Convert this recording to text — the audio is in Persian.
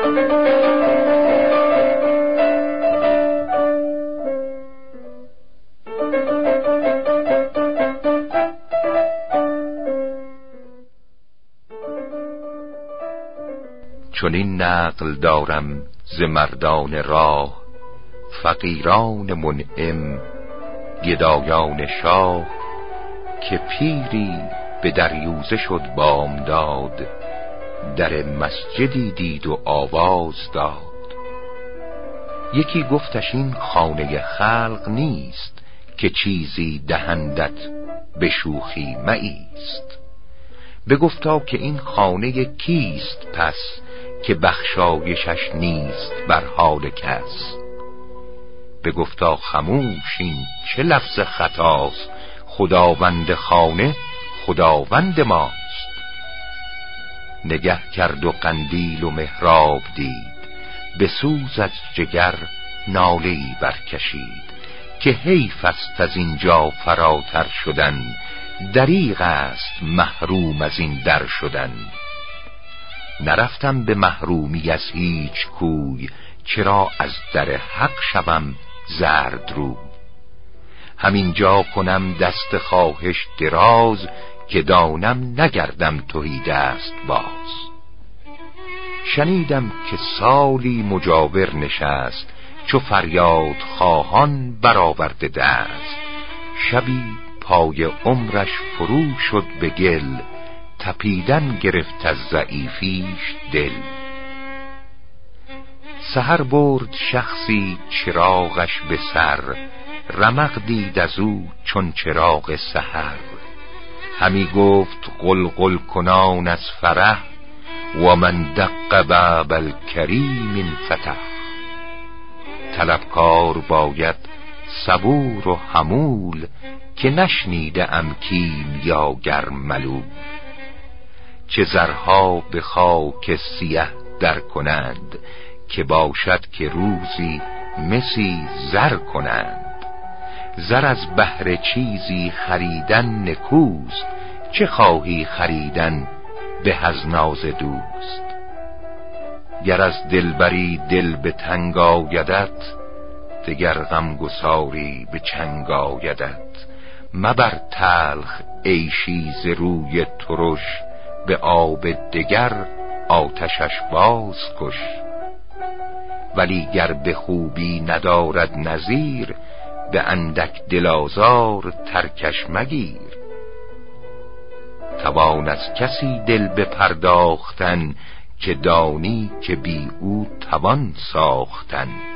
چنین نقل دارم ز مردان راه، فقیران منعم گدایان شاه، که پیری به دریوزه شد بامداد، در مسجدی دید و آواز داد. یکی گفتش این خانه خلق نیست، که چیزی دهندت به شوخی مایست. بگفتا که این خانه کیست پس، که بخشایشش نیست بر حال کس. بگفتا خموش این چه لفظ خطاست، خداوند خانه خداوند ماست. نگه کرد و قندیل و محراب دید، به سوز از جگر ناله‌ای برکشید، که حیف است از اینجا فراتر شدن، دریغ است محروم از این در شدن. نرفتم به محرومی از هیچ کوی، چرا از در حق شوم زرد رو. همینجا کنم دست خواهش دراز، که دانم نگردم تهی دست باز. شنیدم که سالی مجاور نشست، چو فریاد خواهان برآورده دست. شبی پای عمرش فرو شد به گل، تپیدن گرفت از ضعیفیش دل. سحر برد شخصی چراغش به سر، رمق دید از او چون چراغ سحر. همی گفت قلقل کنان از فرح، و من دق باب الکریم انفتح. طلبکار باید صبور و حمول، که نشنیده ام کیمیاگر ملول. چه زرها به خاک سیه در کنند، که باشد که روزی مسی زر کنند. زر از بهر چیزی خریدن نکوست، چه خواهی خریدن به از ناز دوست. گر از دلبری دل به تنگ آیدت، دگر غمگساری به چنگ آیدت. مبر تلخ عیشی ز روی ترش، به آب دگر آتشش باز کش. ولی گر به خوبی ندارد نظیر، به اندک دلازار ترکش مگیر. توان از کسی دل بپرداختن، که دانی که بی او توان ساختن.